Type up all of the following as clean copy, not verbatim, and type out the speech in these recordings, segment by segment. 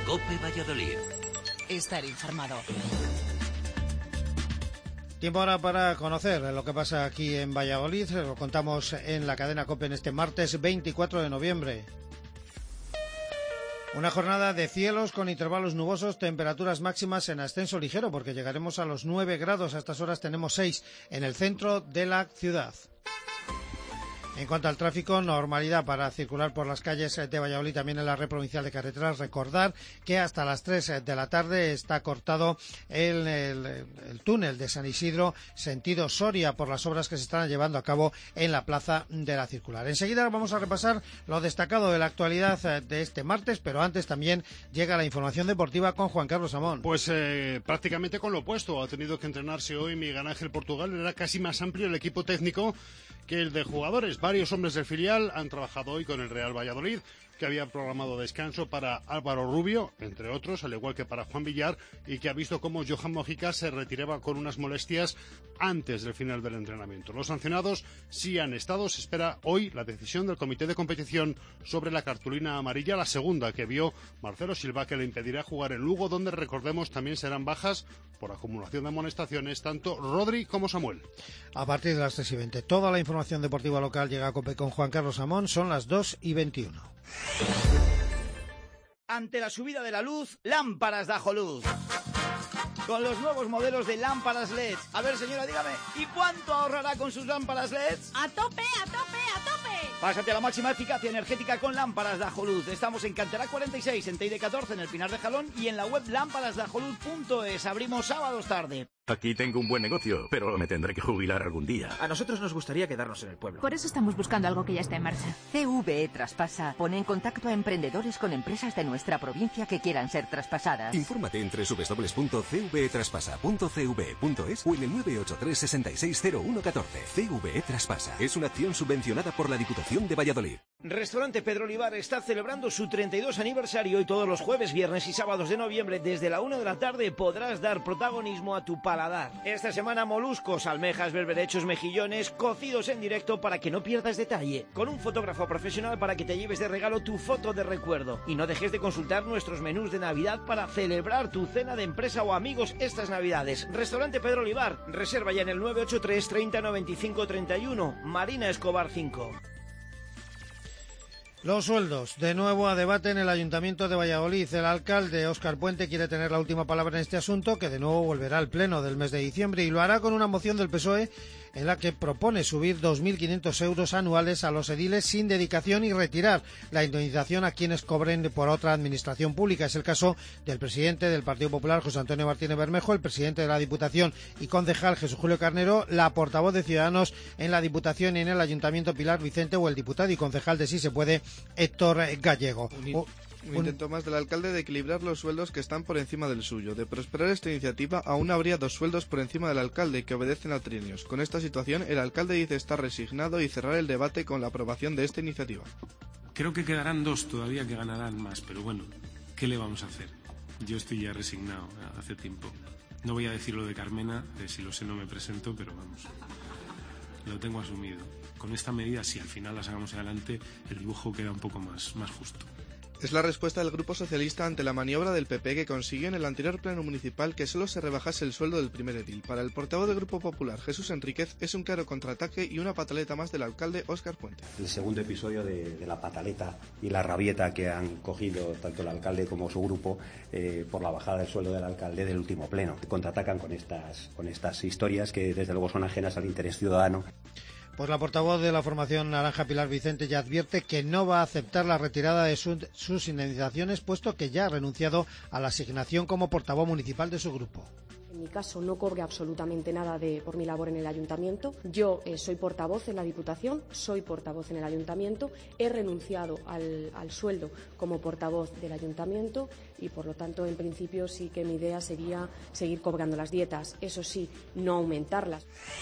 COPE Valladolid. Estar informado. Tiempo ahora para conocer lo que pasa aquí en Valladolid. Lo contamos en la cadena COPE en este martes 24 de noviembre. Una jornada de cielos con intervalos nubosos, temperaturas máximas en ascenso ligero porque llegaremos a los 9 grados. A estas horas tenemos 6 en el centro de la ciudad. En cuanto al tráfico, normalidad para circular por las calles de Valladolid, también en la red provincial de carreteras. Recordar que hasta las 3 de la tarde está cortado el túnel de San Isidro, sentido Soria, por las obras que se están llevando a cabo en la plaza de la Circular. Enseguida vamos a repasar lo destacado de la actualidad de este martes, pero antes también llega la información deportiva con Juan Carlos Amón. Pues prácticamente con lo opuesto. Ha tenido que entrenarse hoy Miguel Ángel Portugal. Era casi más amplio el equipo técnico que el de jugadores. Varios hombres del filial han trabajado hoy con el Real Valladolid, que había programado descanso para Álvaro Rubio, entre otros, al igual que para Juan Villar, y que ha visto cómo Johan Mojica se retiraba con unas molestias antes del final del entrenamiento. Los sancionados sí han estado. Se espera hoy la decisión del comité de competición sobre la cartulina amarilla, la segunda que vio Marcelo Silva, que le impedirá jugar en Lugo, donde, recordemos, también serán bajas por acumulación de amonestaciones tanto Rodri como Samuel. A partir de las 3:20, toda la información deportiva local llega a COPE con Juan Carlos Amón. Son las 2:21. Ante la subida de la luz, Lámparas Dajoluz. Con los nuevos modelos de lámparas LED. A ver, señora, dígame, ¿y cuánto ahorrará con sus lámparas LED? ¡A tope, a tope, a tope! Pásate a la máxima eficacia energética con Lámparas Dajoluz. Estamos en Cantera 46, en Teide 14, en el Pinar de Jalón, y en la web lamparasdajoluz.es. Abrimos sábados tarde. Aquí tengo un buen negocio, pero me tendré que jubilar algún día. A nosotros nos gustaría quedarnos en el pueblo. Por eso estamos buscando algo que ya esté en marcha. CVE Traspasa pone en contacto a emprendedores con empresas de nuestra provincia que quieran ser traspasadas. Infórmate en www.cvetraspasa.cve.es o en el 983 660114. CVE Traspasa es una acción subvencionada por la Diputación de Valladolid. Restaurante Pedro Olivar está celebrando su 32 aniversario y todos los jueves, viernes y sábados de noviembre desde la 1 de la tarde podrás dar protagonismo a tu paladar. Esta semana moluscos, almejas, berberechos, mejillones, cocidos en directo para que no pierdas detalle. Con un fotógrafo profesional para que te lleves de regalo tu foto de recuerdo. Y no dejes de consultar nuestros menús de Navidad para celebrar tu cena de empresa o amigos estas Navidades. Restaurante Pedro Olivar, reserva ya en el 983 30 95 31, Marina Escobar 5. Los sueldos, de nuevo a debate en el Ayuntamiento de Valladolid. El alcalde Óscar Puente quiere tener la última palabra en este asunto, que de nuevo volverá al pleno del mes de diciembre, y lo hará con una moción del PSOE en la que propone subir 2.500 euros anuales a los ediles sin dedicación y retirar la indemnización a quienes cobren por otra administración pública. Es el caso del presidente del Partido Popular, José Antonio Martínez Bermejo, el presidente de la Diputación y concejal, Jesús Julio Carnero, la portavoz de Ciudadanos en la Diputación y en el Ayuntamiento, Pilar Vicente, o el diputado y concejal de Sí se Puede, Héctor Gallego. Un intento más del alcalde de equilibrar los sueldos que están por encima del suyo. De prosperar esta iniciativa, aún habría 2 sueldos por encima del alcalde que obedecen a trienios. Con esta situación, el alcalde dice estar resignado y cerrar el debate con la aprobación de esta iniciativa. Creo que quedarán 2 todavía que ganarán más, pero bueno, ¿qué le vamos a hacer? Yo estoy ya resignado hace tiempo. No voy a decir lo de Carmena, si lo sé no me presento, pero vamos, lo tengo asumido. Con esta medida, si al final la sacamos adelante, el dibujo queda un poco más justo. Es la respuesta del Grupo Socialista ante la maniobra del PP que consiguió en el anterior pleno municipal que solo se rebajase el sueldo del primer edil. Para el portavoz del Grupo Popular, Jesús Enríquez, es un claro contraataque y una pataleta más del alcalde Óscar Puente. El segundo episodio de la pataleta y la rabieta que han cogido tanto el alcalde como su grupo por la bajada del sueldo del alcalde del último pleno. Contraatacan con estas historias que desde luego son ajenas al interés ciudadano. Pues la portavoz de la formación naranja, Pilar Vicente, ya advierte que no va a aceptar la retirada de sus indemnizaciones, puesto que ya ha renunciado a la asignación como portavoz municipal de su grupo. En mi caso no cobre absolutamente nada por mi labor en el ayuntamiento. Yo soy portavoz en la Diputación, soy portavoz en el ayuntamiento, he renunciado al sueldo como portavoz del ayuntamiento y por lo tanto en principio sí que mi idea sería seguir cobrando las dietas, eso sí, no aumentarlas.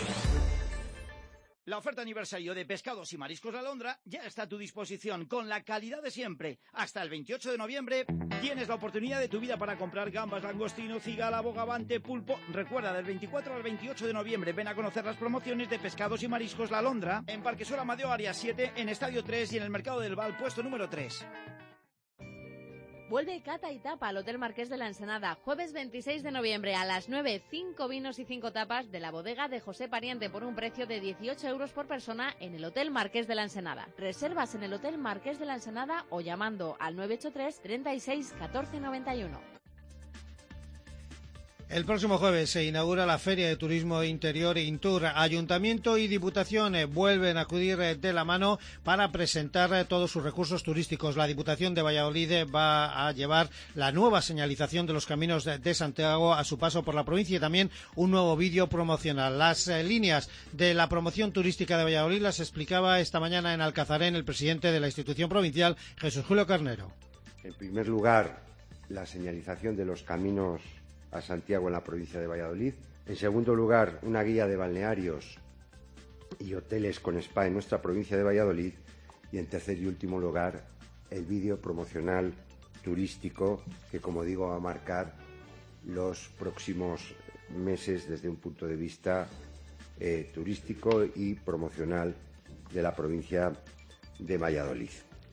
La oferta aniversario de Pescados y Mariscos La Alondra ya está a tu disposición con la calidad de siempre. Hasta el 28 de noviembre tienes la oportunidad de tu vida para comprar gambas, langostino, cigala, bogavante, pulpo. Recuerda, del 24 al 28 de noviembre ven a conocer las promociones de Pescados y Mariscos La Alondra en Parquesol Amadeo Área 7, en Estadio 3 y en el Mercado del Val, puesto número 3. Vuelve Cata y Tapa al Hotel Marqués de la Ensenada, jueves 26 de noviembre a las 9, 5 vinos y 5 tapas de la bodega de José Pariente por un precio de 18 euros por persona en el Hotel Marqués de la Ensenada. Reservas en el Hotel Marqués de la Ensenada o llamando al 983 36 14 91. El próximo jueves se inaugura la Feria de Turismo Interior Intur. Ayuntamiento y Diputación vuelven a acudir de la mano para presentar todos sus recursos turísticos. La Diputación de Valladolid va a llevar la nueva señalización de los caminos de Santiago a su paso por la provincia y también un nuevo vídeo promocional. Las líneas de la promoción turística de Valladolid las explicaba esta mañana en Alcazarén el presidente de la institución provincial, Jesús Julio Carnero. En primer lugar, la señalización de los caminos a Santiago en la provincia de Valladolid. En segundo lugar, una guía de balnearios y hoteles con spa en nuestra provincia de Valladolid. Y en tercer y último lugar, el vídeo promocional turístico que, como digo, va a marcar los próximos meses desde un punto de vista turístico y promocional de la provincia de Valladolid.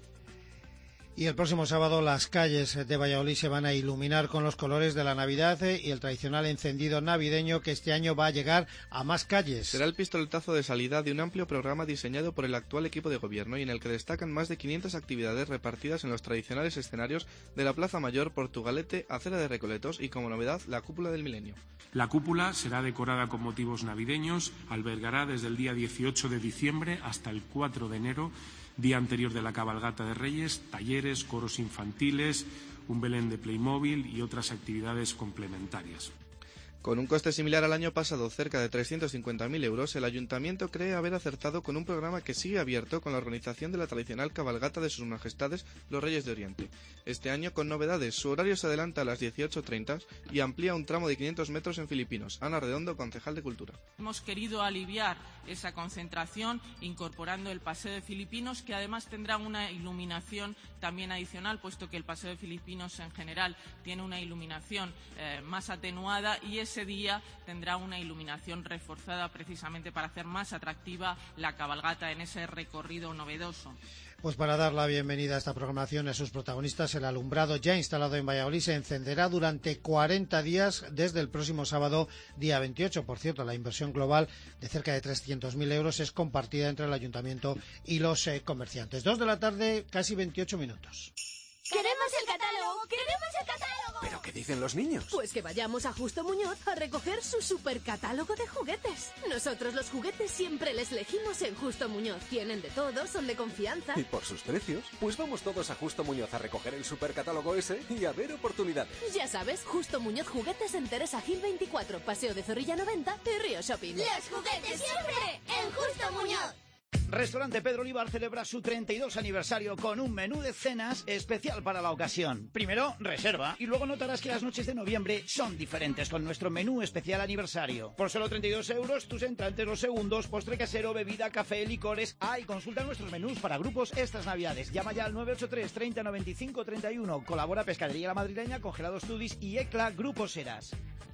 Y el próximo sábado las calles de Valladolid se van a iluminar con los colores de la Navidad y el tradicional encendido navideño que este año va a llegar a más calles. Será el pistoletazo de salida de un amplio programa diseñado por el actual equipo de gobierno y en el que destacan más de 500 actividades repartidas en los tradicionales escenarios de la Plaza Mayor, Portugalete, Acera de Recoletos y, como novedad, la Cúpula del Milenio. La cúpula será decorada con motivos navideños, albergará desde el día 18 de diciembre hasta el 4 de enero, día anterior de la cabalgata de Reyes, talleres, coros infantiles, un Belén de Playmobil y otras actividades complementarias. Con un coste similar al año pasado, cerca de 350.000 euros, el Ayuntamiento cree haber acertado con un programa que sigue abierto con la organización de la tradicional cabalgata de Sus Majestades los Reyes de Oriente. Este año con novedades, su horario se adelanta a las 18:30 y amplía un tramo de 500 metros en Filipinos. Ana Redondo, concejal de Cultura. Hemos querido aliviar esa concentración incorporando el Paseo de Filipinos, que además tendrá una iluminación también adicional, puesto que el Paseo de Filipinos en general tiene una iluminación más atenuada y ese día tendrá una iluminación reforzada precisamente para hacer más atractiva la cabalgata en ese recorrido novedoso. Pues para dar la bienvenida a esta programación a sus protagonistas, el alumbrado ya instalado en Valladolid se encenderá durante 40 días desde el próximo sábado, día 28. Por cierto, la inversión global de cerca de 300.000 euros es compartida entre el Ayuntamiento y los comerciantes. 2 de la tarde, casi 28 minutos. ¡Queremos el catálogo! ¡Queremos el catálogo! ¿Pero qué dicen los niños? Pues que vayamos a Justo Muñoz a recoger su supercatálogo de juguetes. Nosotros los juguetes siempre les elegimos en Justo Muñoz. Tienen de todo, son de confianza. ¿Y por sus precios? Pues vamos todos a Justo Muñoz a recoger el supercatálogo ese y a ver oportunidades. Ya sabes, Justo Muñoz Juguetes en Teresa Gil 24, Paseo de Zorrilla 90 y Río Shopping. ¡Los juguetes siempre en Justo Muñoz! Restaurante Pedro Olivar celebra su 32 aniversario con un menú de cenas especial para la ocasión. Primero, reserva y luego notarás que las noches de noviembre son diferentes con nuestro menú especial aniversario. Por solo 32 euros, tus entrantes los segundos, postre casero, bebida, café, licores. Y consulta nuestros menús para grupos estas navidades. Llama ya al 983 30 95 31. Colabora Pescadería La Madrileña, Congelados Tudis y ECLA Grupo Seras.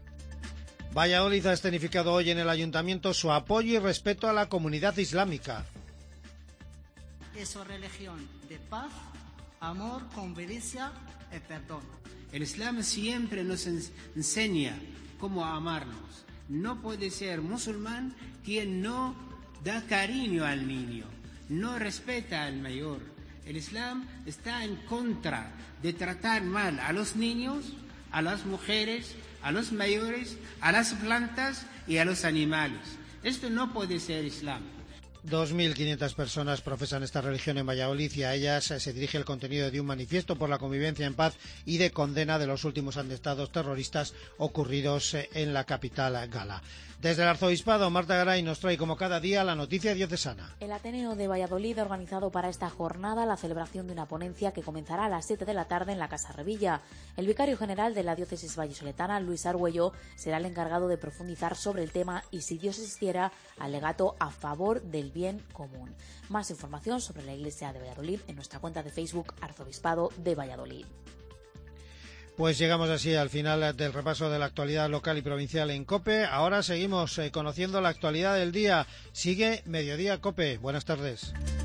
Valladolid ha escenificado hoy en el Ayuntamiento su apoyo y respeto a la comunidad islámica. Es una religión de paz, amor, convivencia y perdón. El Islam siempre nos enseña cómo amarnos. No puede ser musulmán quien no da cariño al niño, no respeta al mayor. El Islam está en contra de tratar mal a los niños, a las mujeres, a los mayores, a las plantas y a los animales. Esto no puede ser Islam. 2.500 personas profesan esta religión en Valladolid y a ellas se dirige el contenido de un manifiesto por la convivencia en paz y de condena de los últimos atentados terroristas ocurridos en la capital gala. Desde el Arzobispado, Marta Garay nos trae como cada día la noticia diocesana. El Ateneo de Valladolid ha organizado para esta jornada la celebración de una ponencia que comenzará a las 7 de la tarde en la Casa Revilla. El vicario general de la diócesis vallisoletana, Luis Argüello, será el encargado de profundizar sobre el tema y, si Dios existiera, alegato a favor del bien común. Más información sobre la Iglesia de Valladolid en nuestra cuenta de Facebook Arzobispado de Valladolid. Pues llegamos así al final del repaso de la actualidad local y provincial en COPE. Ahora seguimos conociendo la actualidad del día. Sigue Mediodía COPE. Buenas tardes.